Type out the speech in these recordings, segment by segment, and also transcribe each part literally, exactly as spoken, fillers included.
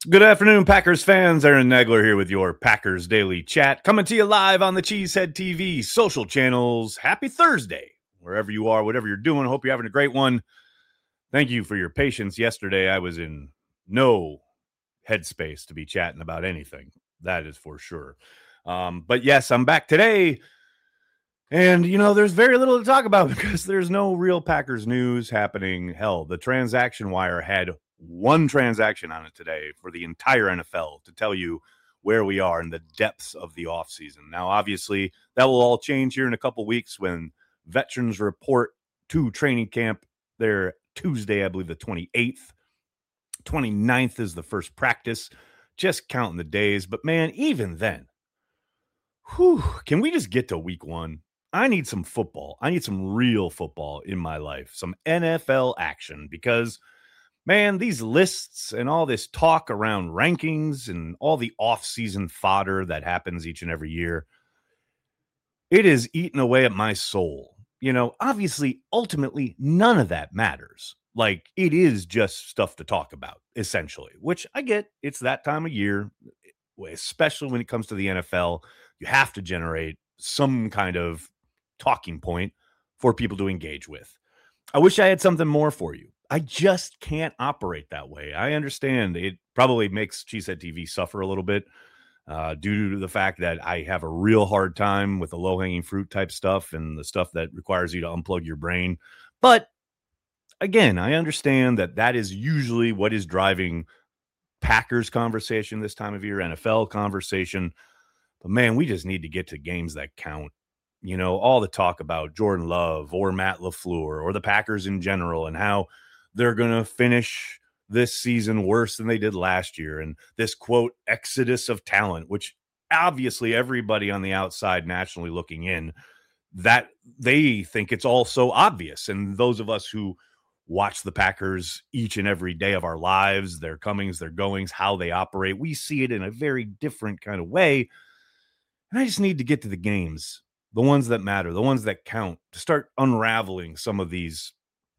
Good afternoon, Packers fans. Aaron Nagler here with your Packers Daily Chat, coming to you live on the Cheesehead T V social channels. Happy Thursday, wherever you are, whatever you're doing. Hope you're having a great one. Thank you for your patience. Yesterday, I was in no headspace to be chatting about anything. That is for sure. Um, but yes, I'm back today. And, you know, there's very little to talk about because there's no real Packers news happening. Hell, the transaction wire had one transaction on it today for the entire N F L to tell you where we are in the depths of the offseason. Now, obviously, that will all change here in a couple weeks when veterans report to training camp there Tuesday, I believe the twenty-eighth. twenty-ninth is the first practice. Just counting the days. But, man, even then, whew, can we just get to week one? I need some football. I need some real football in my life, some N F L action because – man, these lists and all this talk around rankings and all the off-season fodder that happens each and every year, it is eating away at my soul. You know, obviously, ultimately, none of that matters. Like, it is just stuff to talk about, essentially, which I get. It's that time of year, especially when it comes to the N F L. You have to generate some kind of talking point for people to engage with. I wish I had something more for you. I just can't operate that way. I understand it probably makes Cheesehead T V suffer a little bit uh, due to the fact that I have a real hard time with the low-hanging fruit type stuff and the stuff that requires you to unplug your brain. But again, I understand that that is usually what is driving Packers conversation this time of year, N F L conversation. But man, we just need to get to games that count. You know, all the talk about Jordan Love or Matt LaFleur or the Packers in general and how they're going to finish this season worse than they did last year. And this, quote, exodus of talent, which obviously everybody on the outside nationally looking in, that they think it's all so obvious. And those of us who watch the Packers each and every day of our lives, their comings, their goings, how they operate, we see it in a very different kind of way. And I just need to get to the games, the ones that matter, the ones that count, to start unraveling some of these,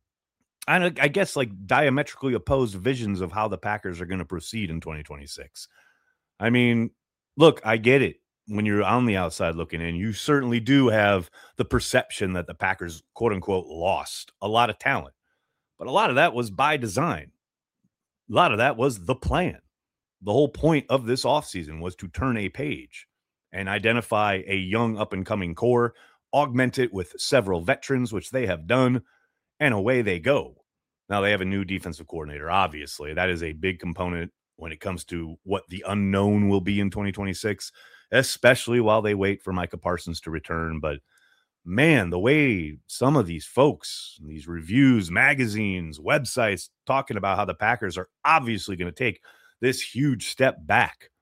I, I guess, like diametrically opposed visions of how the Packers are going to proceed in twenty twenty-six. I mean, look, I get it. When you're on the outside looking in, you certainly do have the perception that the Packers, quote unquote, lost a lot of talent. But a lot of that was by design. A lot of that was the plan. The whole point of this offseason was to turn a page and identify a young up-and-coming core, augment it with several veterans, which they have done, and away they go. Now, they have a new defensive coordinator, obviously. That is a big component when it comes to what the unknown will be in twenty twenty-six, especially while they wait for Micah Parsons to return. But, man, the way some of these folks, these reviews, magazines, websites, talking about how the Packers are obviously going to take this huge step back.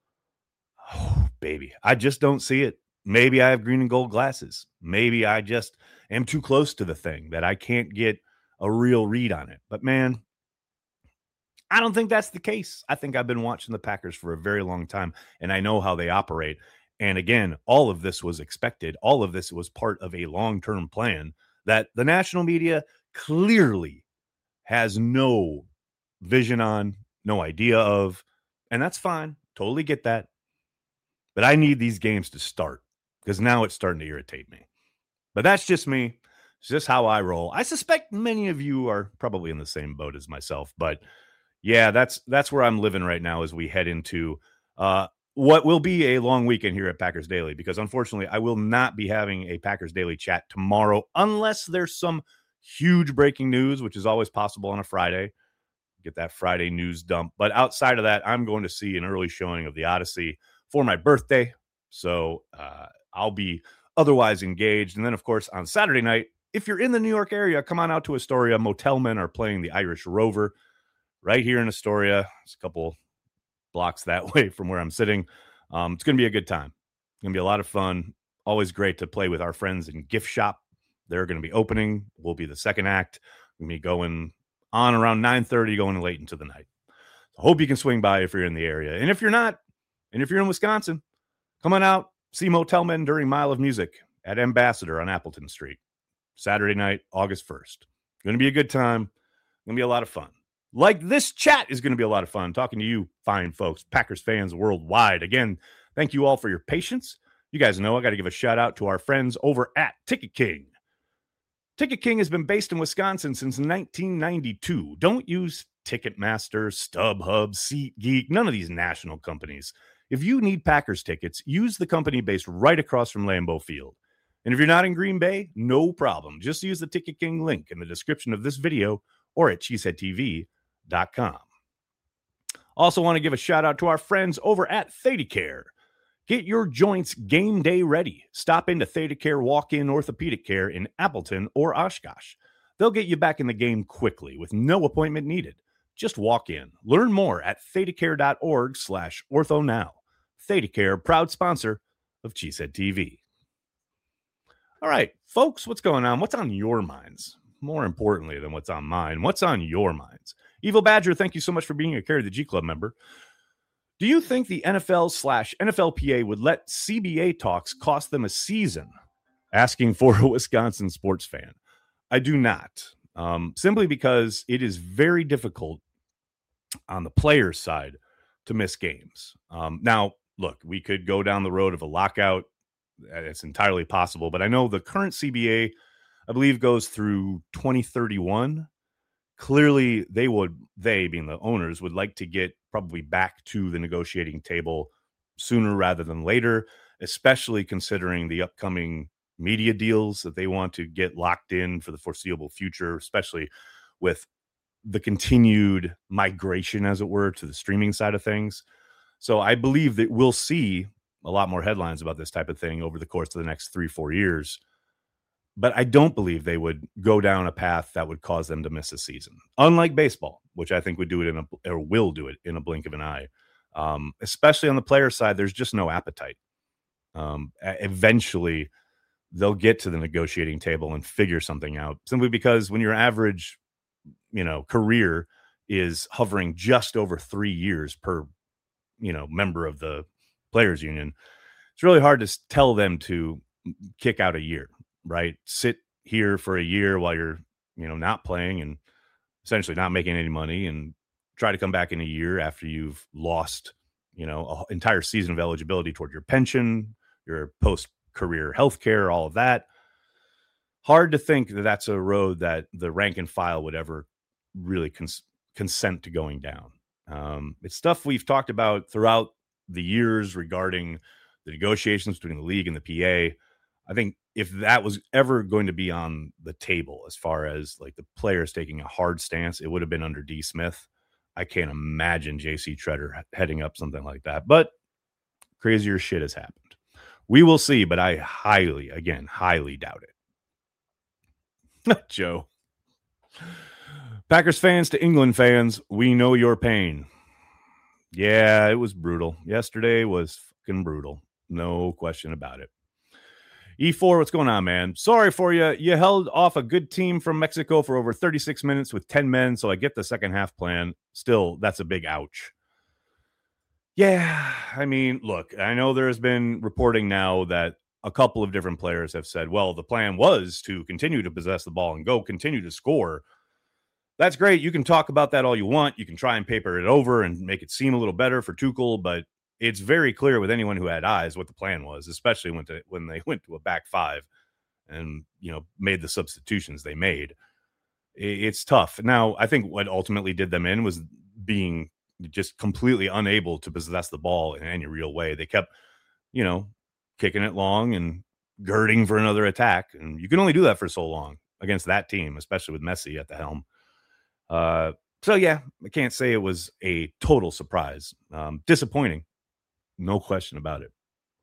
Oh, baby, I just don't see it. Maybe I have green and gold glasses. Maybe I just am too close to the thing that I can't get a real read on it. But, man, I don't think that's the case. I think I've been watching the Packers for a very long time, and I know how they operate. And, again, all of this was expected. All of this was part of a long-term plan that the national media clearly has no vision on, no idea of, and that's fine. Totally get that. But I need these games to start because now it's starting to irritate me. But that's just me. It's just how I roll. I suspect many of you are probably in the same boat as myself. But, yeah, that's that's where I'm living right now as we head into uh, what will be a long weekend here at Packers Daily because, unfortunately, I will not be having a Packers Daily chat tomorrow unless there's some huge breaking news, which is always possible on a Friday. Get that Friday news dump. But outside of that, I'm going to see an early showing of the Odyssey for my birthday. So uh, I'll be otherwise engaged. And then, of course, on Saturday night, if you're in the New York area, come on out to Astoria. Motel Men are playing the Irish Rover right here in Astoria. It's a couple blocks that way from where I'm sitting. Um, it's going to be a good time. It's going to be a lot of fun. Always great to play with our friends in Gift Shop. They're going to be opening. We'll be the second act. We'll be going on around nine thirty, going late into the night. So hope you can swing by if you're in the area. And if you're not, and if you're in Wisconsin, come on out, see Motel Men during Mile of Music at Ambassador on Appleton Street. Saturday night, August first. Going to be a good time. Going to be a lot of fun. Like this chat is going to be a lot of fun talking to you fine folks, Packers fans worldwide. Again, thank you all for your patience. You guys know I got to give a shout out to our friends over at Ticket King. Ticket King has been based in Wisconsin since nineteen ninety-two. Don't use Ticketmaster, StubHub, SeatGeek, none of these national companies. If you need Packers tickets, use the company based right across from Lambeau Field. And if you're not in Green Bay, no problem. Just use the Ticket King link in the description of this video or at cheesehead t v dot com. Also want to give a shout out to our friends over at ThedaCare. Get your joints game day ready. Stop into ThedaCare Walk-In Orthopedic Care in Appleton or Oshkosh. They'll get you back in the game quickly with no appointment needed. Just walk in. Learn more at thedacare.org slash ortho now. ThedaCare, proud sponsor of Cheesehead T V. All right, folks, what's going on? What's on your minds? More importantly than what's on mine, what's on your minds? Evil Badger, thank you so much for being a Carry the G Club member. Do you think the N F L slash N F L P A would let C B A talks cost them a season? Asking for a Wisconsin sports fan. I do not. Um, simply because it is very difficult on the players' side to miss games. Um, now, look, we could go down the road of a lockout. It's entirely possible. But I know the current C B A, I believe, goes through twenty thirty-one. Clearly, they would, they being the owners, would like to get probably back to the negotiating table sooner rather than later, especially considering the upcoming media deals that they want to get locked in for the foreseeable future, especially with the continued migration, as it were, to the streaming side of things. So I believe that we'll see a lot more headlines about this type of thing over the course of the next three, four years. But I don't believe they would go down a path that would cause them to miss a season. Unlike baseball, which I think would do it in a, or will do it in a blink of an eye. Um, especially on the player side, there's just no appetite. Um, eventually, they'll get to the negotiating table and figure something out. Simply because when your average, you know, career is hovering just over three years per, you know, member of the players union, it's really hard to tell them to kick out a year. Right? Sit here for a year while you're, you know, not playing and essentially not making any money, and try to come back in a year after you've lost, you know, an entire season of eligibility toward your pension, your post-career health care, all of that. Hard to think that that's a road that the rank and file would ever really cons- consent to going down. Um, it's stuff we've talked about throughout the years regarding the negotiations between the league and the P A. I think if that was ever going to be on the table, as far as like the players taking a hard stance, it would have been under D. Smith. I can't imagine J C Treader heading up something like that, but crazier shit has happened. We will see, but I highly, again, highly doubt it. Joe. Packers fans to England fans, we know your pain. Yeah, it was brutal. Yesterday was fucking brutal. No question about it. E four, what's going on, man? Sorry for you. You held off a good team from Mexico for over thirty-six minutes with ten men, so I get the second half plan. Still, that's a big ouch. Yeah, I mean, look, I know there's been reporting now that a couple of different players have said, well, the plan was to continue to possess the ball and go continue to score. That's great. You can talk about that all you want. You can try and paper it over and make it seem a little better for Tuchel, but it's very clear with anyone who had eyes what the plan was, especially when, to, when they went to a back five and, you know, made the substitutions they made. It's tough. Now, I think what ultimately did them in was being just completely unable to possess the ball in any real way. They kept, you know, kicking it long and girding for another attack. And you can only do that for so long against that team, especially with Messi at the helm. Uh, so, yeah, I can't say it was a total surprise. Um, disappointing. No question about it.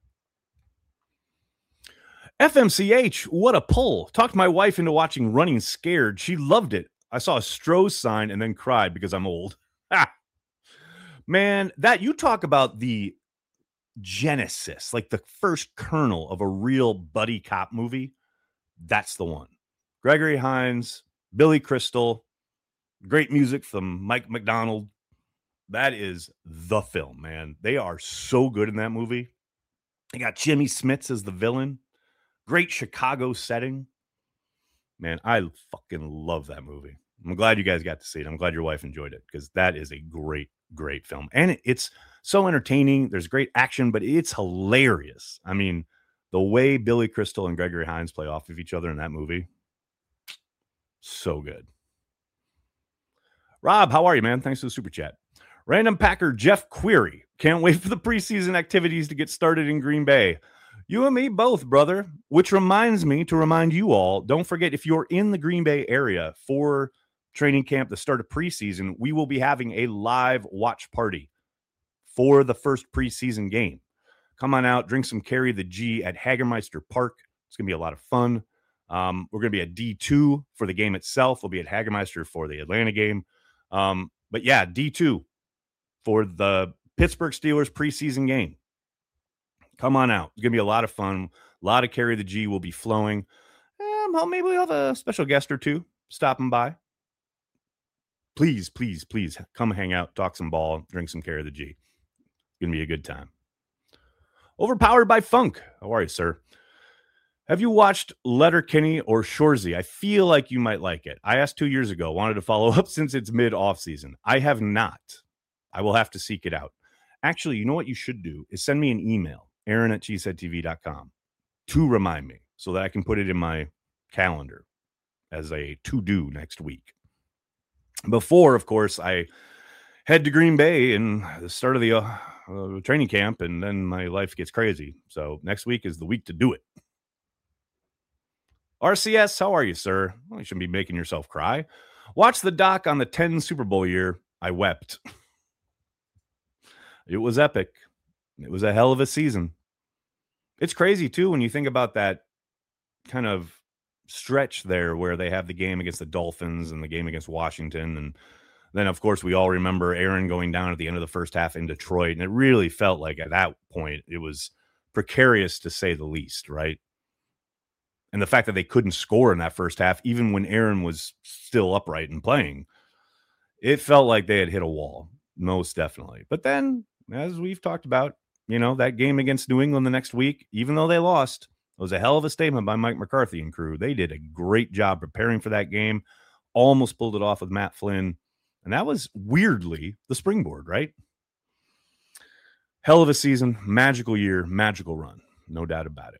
F M C H, what a pull. Talked my wife into watching Running Scared. She loved it. I saw a Stroh's sign and then cried because I'm old. Ah. Man, that you talk about the genesis, like the first kernel of a real buddy cop movie. That's the one. Gregory Hines, Billy Crystal, great music from Mike McDonald. That is the film, man. They are so good in that movie. They got Jimmy Smits as the villain. Great Chicago setting. Man, I fucking love that movie. I'm glad you guys got to see it. I'm glad your wife enjoyed it because that is a great, great film. And it, it's so entertaining. There's great action, but it's hilarious. I mean, the way Billy Crystal and Gregory Hines play off of each other in that movie, so good. Rob, how are you, man? Thanks for the super chat. Random Packer Jeff Query. Can't wait for the preseason activities to get started in Green Bay. You and me both, brother. Which reminds me to remind you all, don't forget, if you're in the Green Bay area for training camp, the start of preseason, we will be having a live watch party for the first preseason game. Come on out, drink some Carry the G at Hagermeister Park. It's going to be a lot of fun. Um, we're going to be at D two for the game itself. We'll be at Hagermeister for the Atlanta game. Um, but yeah, D two for the Pittsburgh Steelers preseason game. Come on out. It's going to be a lot of fun. A lot of Carry the G will be flowing. Um, well, maybe we'll have a special guest or two stopping by. Please, please, please come hang out, talk some ball, drink some Carry the G. It's going to be a good time. Overpowered by Funk. How are you, sir? Have you watched Letterkenny or Shoresy? I feel like you might like it. I asked two years ago, wanted to follow up since it's mid-off season. I have not. I will have to seek it out. Actually, you know what you should do is send me an email, Aaron at cheesehead t v dot com, to remind me so that I can put it in my calendar as a to-do next week. Before, of course, I head to Green Bay and the start of the uh, uh, training camp, and then my life gets crazy. So next week is the week to do it. R C S, how are you, sir? Well, you shouldn't be making yourself cry. Watch the doc on the ten Super Bowl year. I wept. It was epic. It was a hell of a season. It's crazy, too, when you think about that kind of stretch there where they have the game against the Dolphins and the game against Washington. And then, of course, we all remember Aaron going down at the end of the first half in Detroit. And it really felt like at that point it was precarious, to say the least, right? And the fact that they couldn't score in that first half, even when Aaron was still upright and playing, it felt like they had hit a wall, most definitely. But then, as we've talked about, you know, that game against New England the next week, even though they lost, it was a hell of a statement by Mike McCarthy and crew. They did a great job preparing for that game, almost pulled it off with Matt Flynn. And that was weirdly the springboard, right? Hell of a season, magical year, magical run. No doubt about it.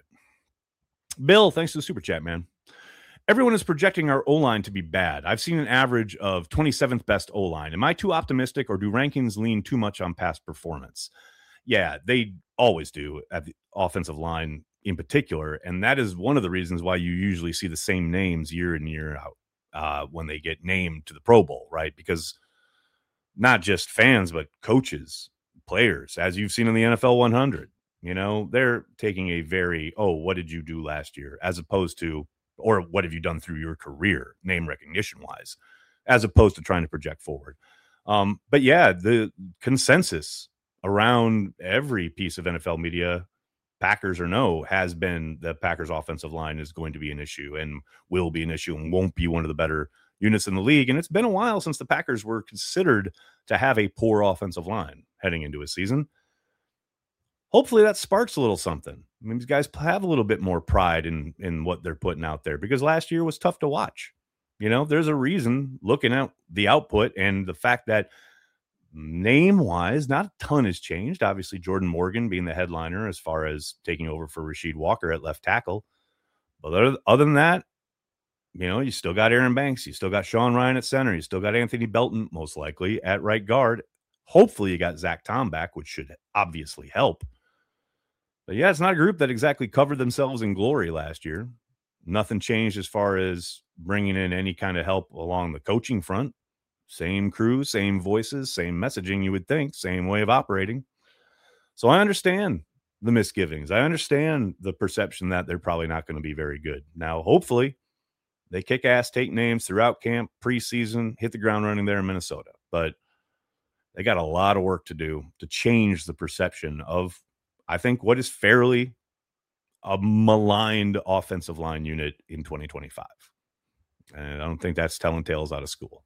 Bill, thanks to the super chat, man. Everyone is projecting our O-line to be bad. I've seen an average of twenty-seventh best O-line. Am I too optimistic, or do rankings lean too much on past performance? Yeah, they always do at the offensive line in particular, and that is one of the reasons why you usually see the same names year in, year out uh, when they get named to the Pro Bowl, right? Because not just fans, but coaches, players, as you've seen in the N F L one hundred, you know, they're taking a very, oh, what did you do last year, as opposed to, or what have you done through your career, name recognition wise, as opposed to trying to project forward. Um, but yeah, the consensus around every piece of N F L media, Packers or no, has been the Packers offensive line is going to be an issue and will be an issue and won't be one of the better units in the league. And it's been a while since the Packers were considered to have a poor offensive line heading into a season. Hopefully that sparks a little something. I mean, these guys have a little bit more pride in, in what they're putting out there, because last year was tough to watch. You know, there's a reason, looking at the output and the fact that name-wise, not a ton has changed. Obviously, Jordan Morgan being the headliner as far as taking over for Rasheed Walker at left tackle. But other, other than that, you know, you still got Aaron Banks. You still got Sean Ryan at center. You still got Anthony Belton, most likely, at right guard. Hopefully you got Zach Tom back, which should obviously help. But yeah, it's not a group that exactly covered themselves in glory last year. Nothing changed as far as bringing in any kind of help along the coaching front. Same crew, same voices, same messaging, you would think, same way of operating. So I understand the misgivings. I understand the perception that they're probably not going to be very good. Now, hopefully, they kick ass, take names throughout camp, preseason, hit the ground running there in Minnesota. But they got a lot of work to do to change the perception of, I think, what is fairly a maligned offensive line unit in twenty twenty-five. And I don't think that's telling tales out of school.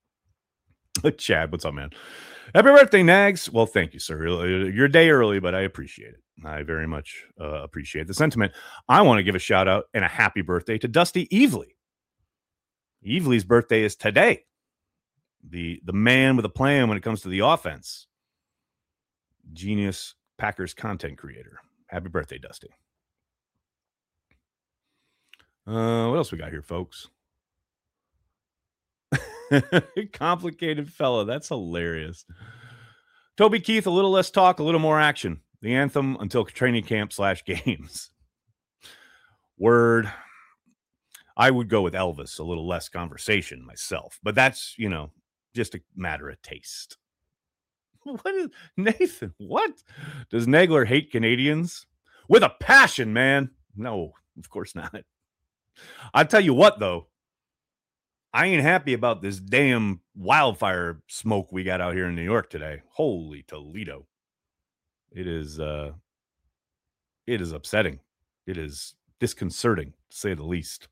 Chad, what's up, man? Happy birthday, Nags. Well, thank you, sir. You're a day early, but I appreciate it. I very much uh, appreciate the sentiment. I want to give a shout out and a happy birthday to Dusty Evely, Evely's birthday is today. The, the man with a plan when it comes to the offense. Genius Packers content creator. Happy birthday, Dusty. Uh, what else we got here, folks? Complicated fella. That's hilarious. Toby Keith, a little less talk, a little more action. The anthem until training camp slash games. Word. I would go with Elvis, a little less conversation myself. But that's, you know, just a matter of taste. What is Nathan? What? Does Nagler hate Canadians? With a passion, man. No, of course not. I'll tell you what, though. I ain't happy about this damn wildfire smoke we got out here in New York today. Holy Toledo. It is uh it is upsetting. It is disconcerting, to say the least.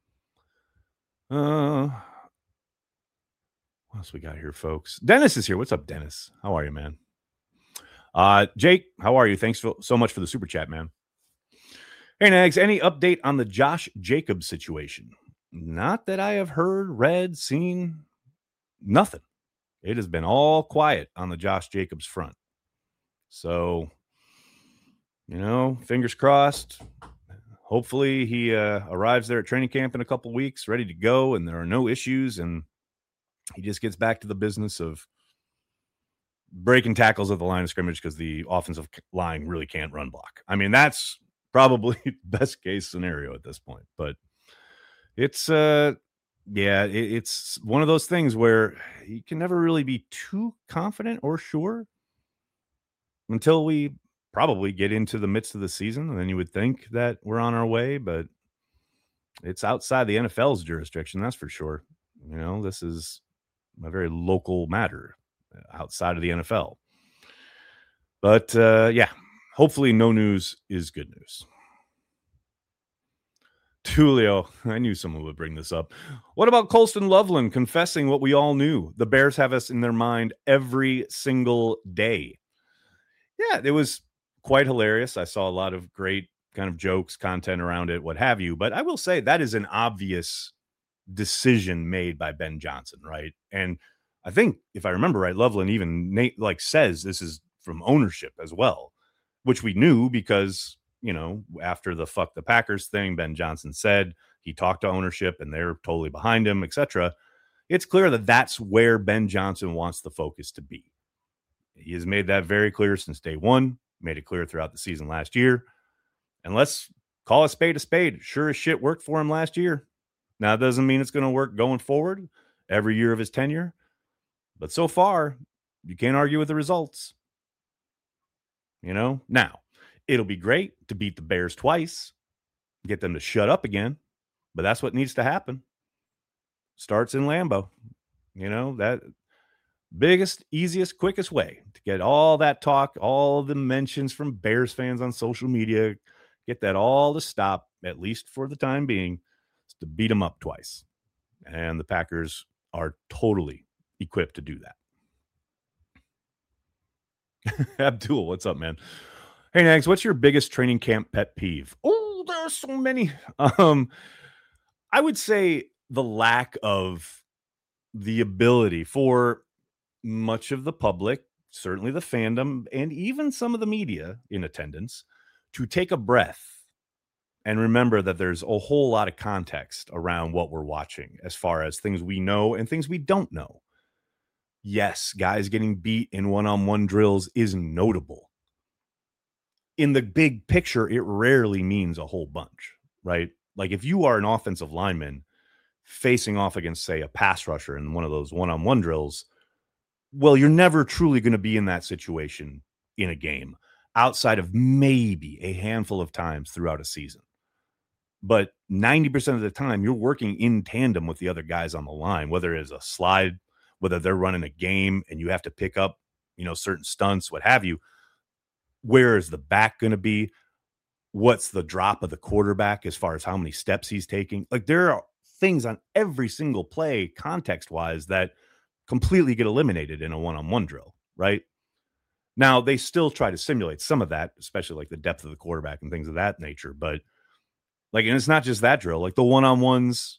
Uh what else we got here, folks? Dennis is here. What's up, Dennis? How are you, man? Uh Jake, how are you? Thanks for, so much for the super chat, man. Hey, Nags, any update on the Josh Jacobs situation? Not that I have heard, read, seen, nothing. It has been all quiet on the Josh Jacobs front. So, you know, fingers crossed. Hopefully he uh, arrives there at training camp in a couple weeks, ready to go, and there are no issues, and he just gets back to the business of breaking tackles at the line of scrimmage because the offensive line really can't run block. I mean, that's probably best case scenario at this point, but It's, uh, yeah, it, it's one of those things where you can never really be too confident or sure until we probably get into the midst of the season. And then you would think that we're on our way, but it's outside the N F L's jurisdiction. That's for sure. You know, this is a very local matter outside of the N F L. But, uh, yeah, hopefully no news is good news. Tulio, I knew someone would bring this up. What about Colston Loveland confessing what we all knew? The Bears have us in their mind every single day. Yeah, it was quite hilarious. I saw a lot of great kind of jokes, content around it, what have you. But I will say that is an obvious decision made by Ben Johnson, right? And I think, if I remember right, Loveland even Nate, like says this is from ownership as well, which we knew because, you know, after the fuck the Packers thing, Ben Johnson said he talked to ownership and they're totally behind him, et cetera. It's clear that that's where Ben Johnson wants the focus to be. He has made that very clear since day one, made it clear throughout the season last year. And let's call a spade a spade. Sure as shit worked for him last year. Now, it doesn't mean it's going to work going forward every year of his tenure. But so far, you can't argue with the results. You know, now, it'll be great to beat the Bears twice, get them to shut up again, but that's what needs to happen. Starts in Lambeau. You know, that biggest, easiest, quickest way to get all that talk, all the mentions from Bears fans on social media, get that all to stop, at least for the time being, is to beat them up twice. And the Packers are totally equipped to do that. Abdul, what's up, man? Hey, Nags, what's your biggest training camp pet peeve? Oh, there are so many. Um, I would say the lack of the ability for much of the public, certainly the fandom, and even some of the media in attendance, to take a breath and remember that there's a whole lot of context around what we're watching as far as things we know and things we don't know. Yes, guys getting beat in one-on-one drills is notable. In the big picture, it rarely means a whole bunch, right? Like if you are an offensive lineman facing off against, say, a pass rusher in one of those one-on-one drills, well, you're never truly going to be in that situation in a game outside of maybe a handful of times throughout a season. But ninety percent of the time, you're working in tandem with the other guys on the line, whether it's a slide, whether they're running a game and you have to pick up, you know, certain stunts, what have you. Where is the back going to be? What's the drop of the quarterback as far as how many steps he's taking? Like there are things on every single play context-wise that completely get eliminated in a one-on-one drill, right? Now, they still try to simulate some of that, especially like the depth of the quarterback and things of that nature. But like, and it's not just that drill, like the one-on-ones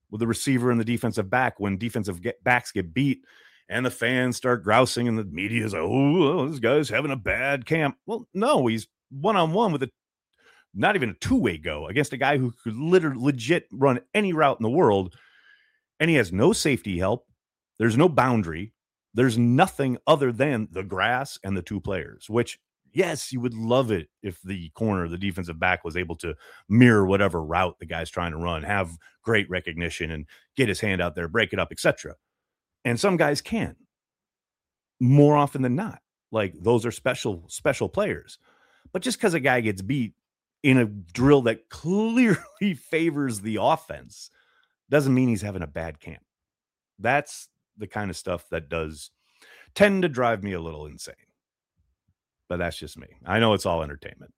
with the receiver and the defensive back when defensive get backs get beat and the fans start grousing and the media is like, oh, this guy's having a bad camp. Well, no, he's one-on-one with a not even a two-way go against a guy who could literally legit run any route in the world, and he has no safety help. There's no boundary. There's nothing other than the grass and the two players, which, yes, you would love it if the corner, the defensive back, was able to mirror whatever route the guy's trying to run, have great recognition, and get his hand out there, break it up, et cetera. And some guys can, more often than not. Like, those are special, special players. But just because a guy gets beat in a drill that clearly favors the offense doesn't mean he's having a bad camp. That's the kind of stuff that does tend to drive me a little insane. But that's just me. I know it's all entertainment.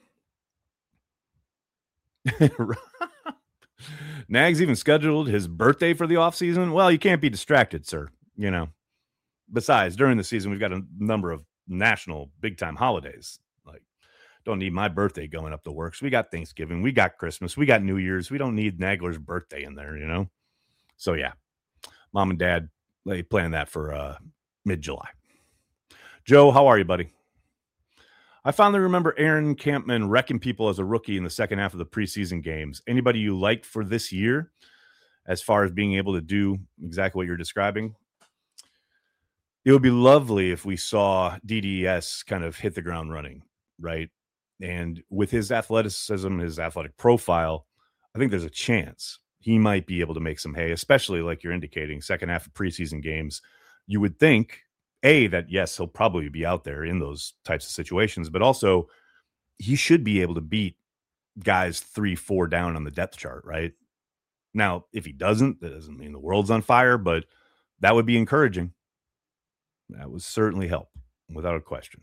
Nags even scheduled his birthday for the offseason. Well, you can't be distracted, sir. You know, besides, during the season, we've got a number of national big-time holidays. Like, don't need my birthday going up the works. We got Thanksgiving. We got Christmas. We got New Year's. We don't need Nagler's birthday in there, you know? So, yeah, mom and dad, they plan that for uh, mid-July. Joe, how are you, buddy? I finally remember Aaron Campman wrecking people as a rookie in the second half of the preseason games. Anybody you liked for this year as far as being able to do exactly what you're describing? It would be lovely if we saw D D S kind of hit the ground running, right? And with his athleticism, his athletic profile, I think there's a chance he might be able to make some hay, especially like you're indicating, second half of preseason games. You would think, A, that yes, he'll probably be out there in those types of situations, but also he should be able to beat guys three, four down on the depth chart, right? Now, if he doesn't, that doesn't mean the world's on fire, but that would be encouraging. That would certainly help, without a question.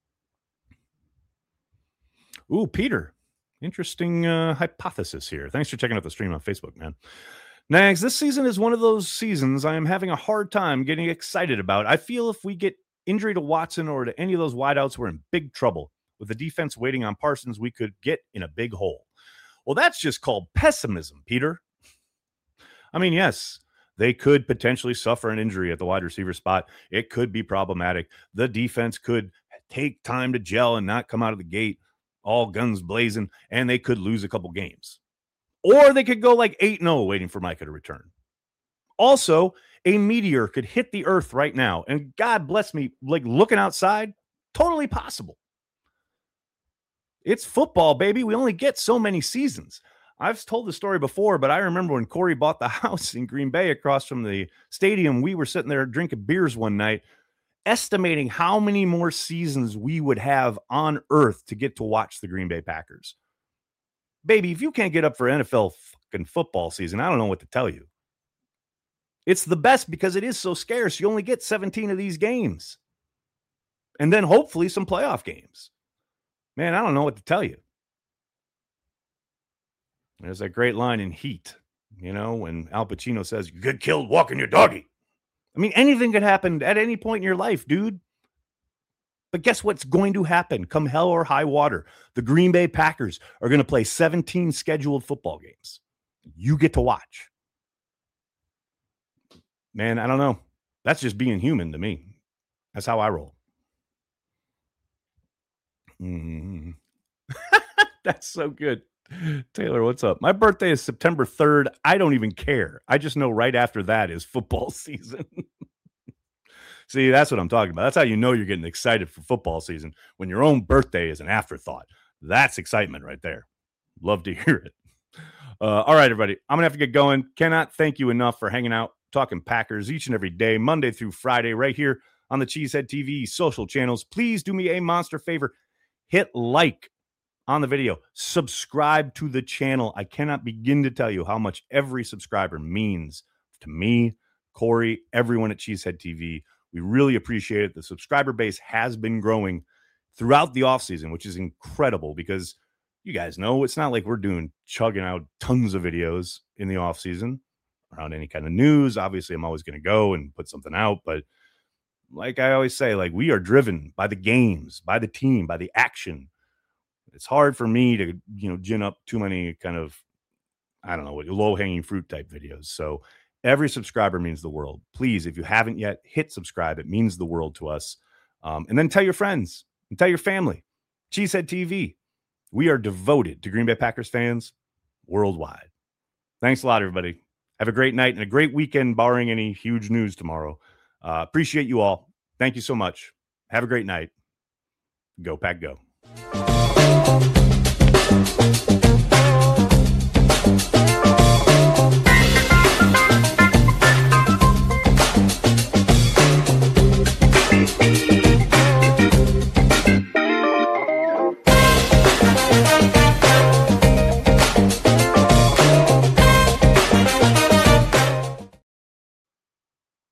Ooh, Peter. Interesting uh, hypothesis here. Thanks for checking out the stream on Facebook, man. Nags, this season is one of those seasons I am having a hard time getting excited about. I feel if we get injury to Watson or to any of those wideouts, we're in big trouble. With the defense waiting on Parsons, we could get in a big hole. Well, that's just called pessimism, Peter. I mean, yes, they could potentially suffer an injury at the wide receiver spot. It could be problematic. The defense could take time to gel and not come out of the gate all guns blazing, and they could lose a couple games. Or they could go like eight and oh waiting for Micah to return. Also, a meteor could hit the earth right now, and God bless me, like looking outside, totally possible. It's football, baby. We only get so many seasons. I've told the story before, but I remember when Corey bought the house in Green Bay across from the stadium, we were sitting there drinking beers one night, estimating how many more seasons we would have on earth to get to watch the Green Bay Packers. Baby, if you can't get up for N F L fucking football season, I don't know what to tell you. It's the best because it is so scarce. You only get seventeen of these games. And then hopefully some playoff games. Man, I don't know what to tell you. There's that great line in Heat, you know, when Al Pacino says, you get killed walking your doggy. I mean, anything could happen at any point in your life, dude. But guess what's going to happen come hell or high water? The Green Bay Packers are going to play seventeen scheduled football games. You get to watch. Man, I don't know. That's just being human to me. That's how I roll. Mm-hmm. That's so good. Taylor, what's up? My birthday is September third. I don't even care. I just know right after that is football season. See, that's what I'm talking about. That's how you know you're getting excited for football season, when your own birthday is an afterthought. That's excitement right there. Love to hear it. Uh, all right, everybody. I'm going to have to get going. Cannot thank you enough for hanging out, talking Packers each and every day, Monday through Friday, right here on the Cheesehead T V social channels. Please do me a monster favor. Hit like on the video. Subscribe to the channel. I cannot begin to tell you how much every subscriber means to me, Corey, everyone at Cheesehead T V. We really appreciate it. The subscriber base has been growing throughout the offseason, which is incredible because you guys know it's not like we're doing chugging out tons of videos in the offseason around any kind of news. Obviously, I'm always going to go and put something out. But like I always say, like we are driven by the games, by the team, by the action. It's hard for me to, you know, gin up too many kind of I don't know what low hanging fruit type videos. So every subscriber means the world. Please, if you haven't yet, hit subscribe. It means the world to us. Um, and then tell your friends and tell your family. Cheesehead T V. We are devoted to Green Bay Packers fans worldwide. Thanks a lot, everybody. Have a great night and a great weekend, barring any huge news tomorrow. Uh, appreciate you all. Thank you so much. Have a great night. Go Pack Go.